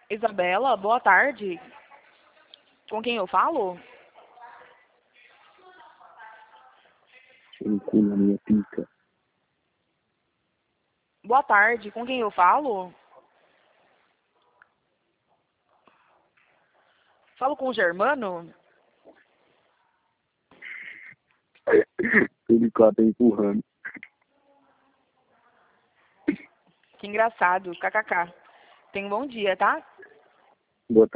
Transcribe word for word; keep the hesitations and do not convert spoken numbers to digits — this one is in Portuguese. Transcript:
Isabela, boa tarde. Com quem eu falo? Um cu na minha pica. Boa tarde, com quem eu falo? Falo com o Germano? Ele tá empurrando. Que engraçado, kkk. Tenha um bom dia, tá? Boa